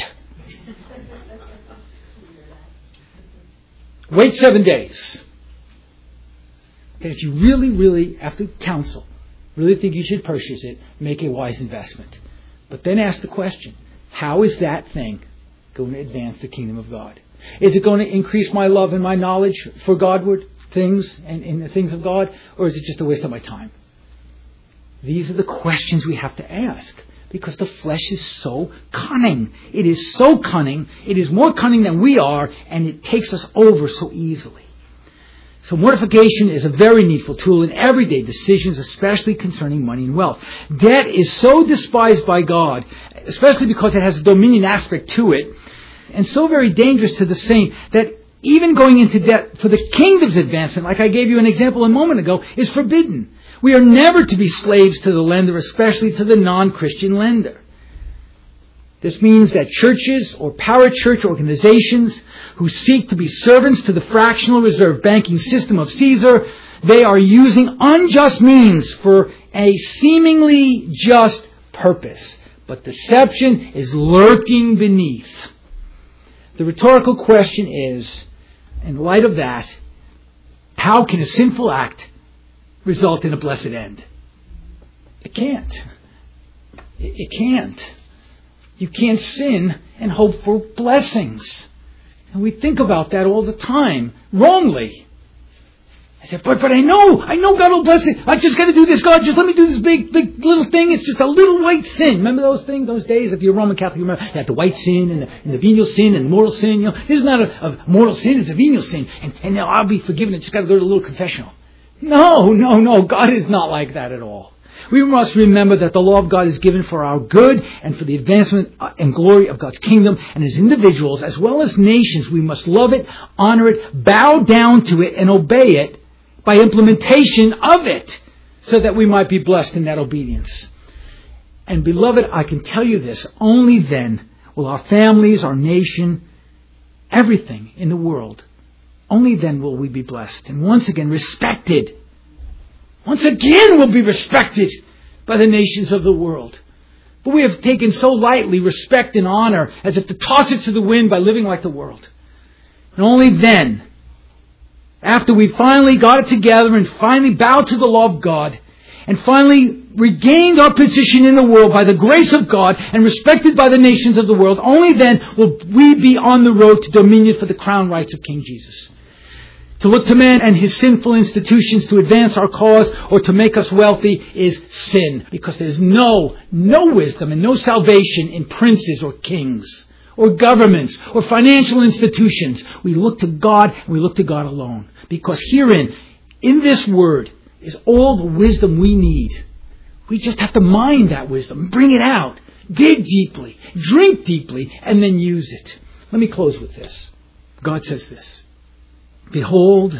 Wait 7 days. Okay, if you really, after counsel, really think you should purchase it, make a wise investment. But then ask the question, how is that thing going to advance the kingdom of God? Is it going to increase my love and my knowledge for Godward things and in the things of God? Or is it just a waste of my time? These are the questions we have to ask. Because the flesh is so cunning. It is so cunning. It is more cunning than we are. And it takes us over so easily. So mortification is a very needful tool in everyday decisions, especially concerning money and wealth. Debt is so despised by God, especially because it has a dominion aspect to it, and so very dangerous to the saint, that even going into debt for the kingdom's advancement, like I gave you an example a moment ago, is forbidden. We are never to be slaves to the lender, especially to the non-Christian lender. This means that churches or parachurch organizations who seek to be servants to the fractional reserve banking system of Caesar, they are using unjust means for a seemingly just purpose. But deception is lurking beneath. The rhetorical question is, in light of that, How can a sinful act result in a blessed end? It can't. It can't. You can't sin and hope for blessings. And we think about that all the time, wrongly. I said, but I know God will bless it. I just got to do this, God. Just let me do this big little thing. It's just a little white sin. Remember those things, those days? If you're a Roman Catholic, you remember you had the white sin and the venial sin and the mortal sin. You know, this is not a mortal sin, it's a venial sin. And I'll be forgiven. I just got to go to a little confessional. No. God is not like that at all. We must remember that the law of God is given for our good and for the advancement and glory of God's kingdom. And as individuals, as well as nations, we must love it, honor it, bow down to it, and obey it by implementation of it, so that we might be blessed in that obedience. And beloved, I can tell you this, only then will our families, our nation, everything in the world, only then will we be blessed. And once again, respected. Once again we'll be respected by the nations of the world. But we have taken so lightly respect and honor as if to toss it to the wind by living like the world. And only then, after we finally got it together and finally bowed to the law of God and finally regained our position in the world by the grace of God and respected by the nations of the world, only then will we be on the road to dominion for the crown rights of King Jesus. To look to man and his sinful institutions to advance our cause or to make us wealthy is sin, because there's no wisdom and no salvation in princes or kings or governments or financial institutions. We look to God and we look to God alone, because herein, in this word, is all the wisdom we need. We just have to mine that wisdom, bring it out, dig deeply, drink deeply, and then use it. Let me close with this. God says this. Behold,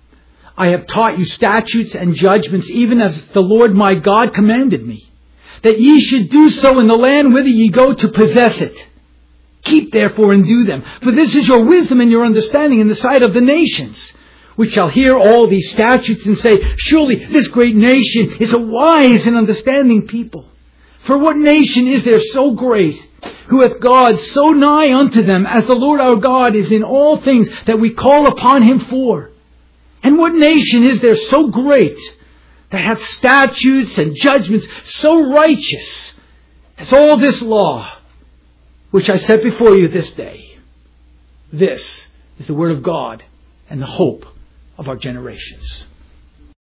I have taught you statutes and judgments, even as the Lord my God commanded me, that ye should do so in the land whither ye go to possess it. Keep therefore and do them, for this is your wisdom and your understanding in the sight of the nations, which shall hear all these statutes and say, surely this great nation is a wise and understanding people. For what nation is there so great, who hath God so nigh unto them, as the Lord our God is in all things that we call upon him for? And what nation is there so great, that hath statutes and judgments so righteous as all this law, which I set before you this day? This is the word of God and the hope of our generations.